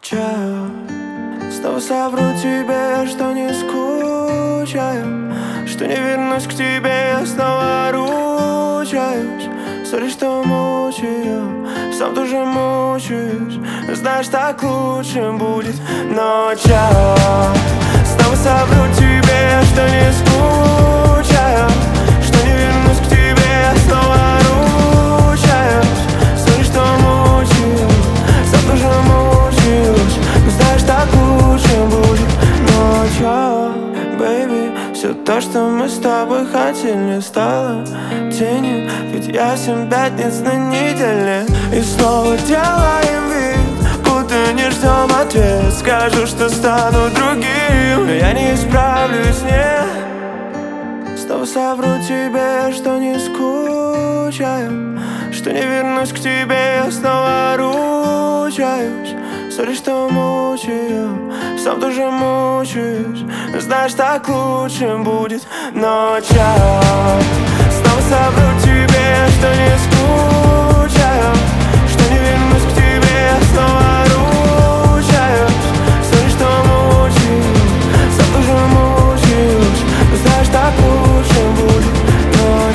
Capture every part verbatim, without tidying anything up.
Чао. Снова совру тебе, что не скучаю, что не вернусь к тебе, я снова ручаюсь. Сори, что мучаю, сам тоже мучаюсь. Знаешь, так лучше будет. Но чао. Снова совру тебе, что не скучаю, что не вернусь к тебе, я снова ручаюсь. Сори, что мучаю, сам тоже мучаюсь. Знаешь, так лучше будет. Но чао, бэйби, все то, что мы с тобой хотели, стало тенью. Ведь я семь пятниц на неделе. И снова делаем вид, будто не ждем ответ. Скажу, что стану другим, но я не исправлюсь, нет. Снова совру тебе, что не скучаю, что не вернусь к тебе, я снова ручаюсь. Сори, что мучаю, сам тоже мучаюсь. Знаешь, так лучше будет. Но чао. Снова совру тебе, что не скучаю, что не вернусь к тебе, я снова ручаюсь. Сори, что мучаю, сам тоже мучаюсь. Знаешь, так лучше будет. Но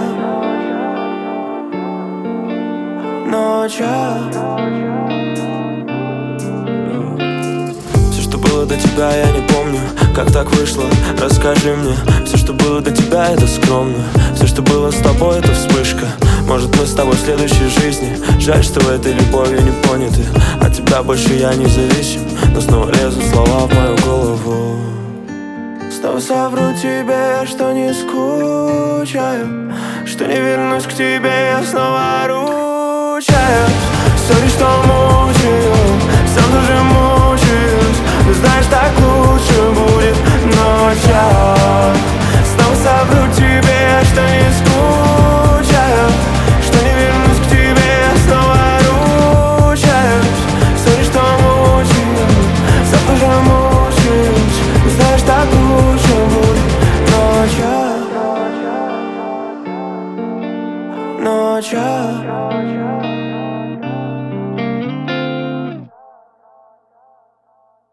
чао. Но чао. Было до тебя, я не помню, как так вышло, расскажи мне. Все, что было до тебя, это скромно. Все, что было с тобой, это вспышка. Может, мы с тобой в следующей жизни. Жаль, что в этой любови не поняты. От тебя больше я не зависим, но снова лезут слова в мою голову. Снова совру тебе, что не скучаю, что не вернусь к тебе, я снова ручаюсь. Сори, что мучаю, сам тоже мучаюсь. Знаешь, так лучше будет. Но чао. Снова совру тебе, что не скучаю, что не вернусь к тебе, я снова ручаюсь. Сори, что мучаю, сам тоже мучаюсь. Знаешь, так лучше будет. Но чао. Но чао.